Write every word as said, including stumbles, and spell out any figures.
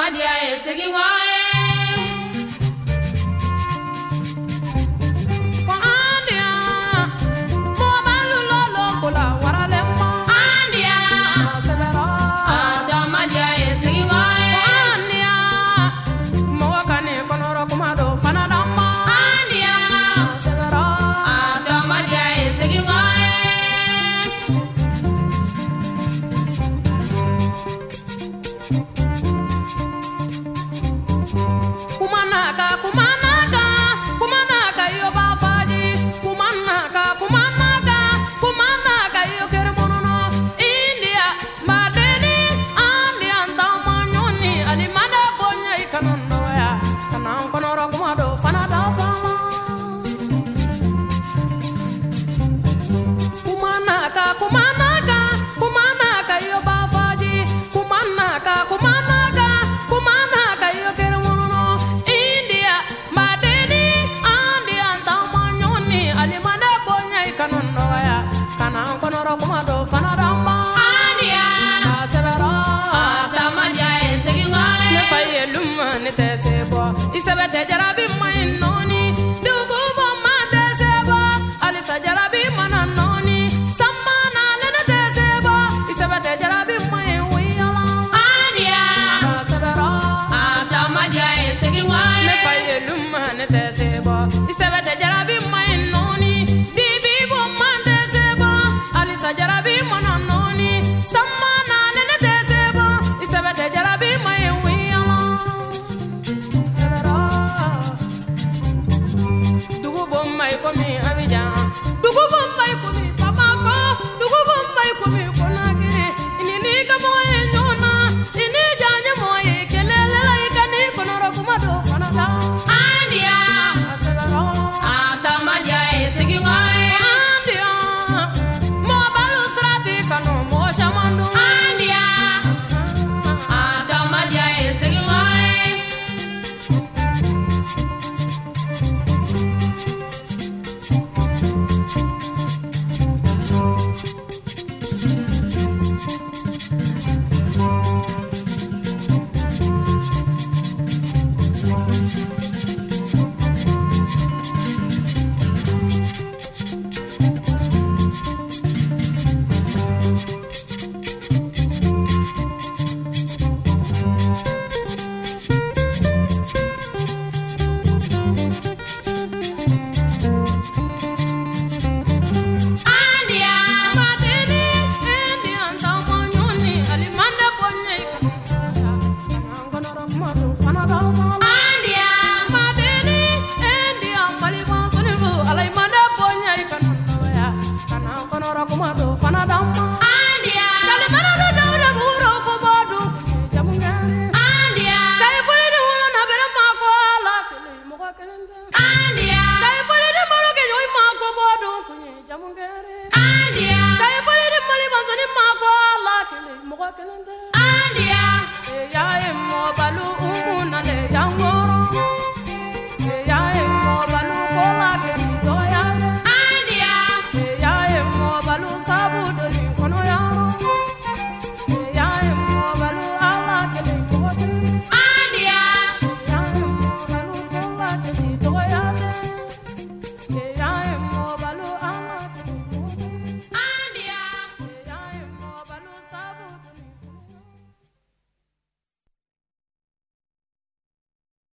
Madia segi wae Andia mo balu lolo kola warale ma Andia sebera Ata Madia segi wae Andia mo kane konoro kumado fanada ma Andia sebera Ata Madia segi wae Kumanaka, kumanaka, kumanaka yo bafaji, kumanaka, kumanaka, kumanaka yo kermono. India, madeni, andi antamanyoni, alimanda bonya ikanondo ya, kanang konoro kumado fanada sama. Kumanaka, kumanaka, kumanaka yo bafaji, kumanaka, kumanaka, kumanaka yo kermono. India, madeni, andi antamanyoni, alimanda bonya ikanondo ya, kanang konoro kumado fanada ma. Andia, sebera, ata Madia segi wae. Ne faye luma ne tesebo, isabete jarabi mainoni, dugu bo ma tesebo, alisa jarabi mananoni, samana ne tesebo, isabete jarabi mai wiyala. Andia, sebera, ata Madia segi wae. Ne faye luma ne tesebo, isabete jarabi mainoni, dibi bo ma tesebo, alisa jarabi mananoni, samana ne tesebo, isabete jarabi mai wiyala. Sebera, dugu bo mai komi Abidjan, dugu bo mai komi Bamako, dugu bo mai komi Conakry, inini kamo e nyona, ini janye moye kelele la ikani konoro kumado fanada. Andia, sebera, ata Madia segi wae. Andia, mo balu strati kano mo shamandu. Andia, ata Madia segi wae. Andia, madeni, endi antamanyoni, alimanda bonya ikanondo, konoro kumado fanada sama. Andia, madeni, endi ambaliba sonibu, alimanda bonya ikanondo ya, kanang konoro kumado fanada ma. Andia, kalimana do dawda buro bobodu, jamungare. Andia, kay fuli de wala na bere mako ala kele moko kelende. Andia, kay fuli de maloke joy mako bodu kunye jamungare. Andia, kay fuli de mali bazani mako ala kele moko kelende.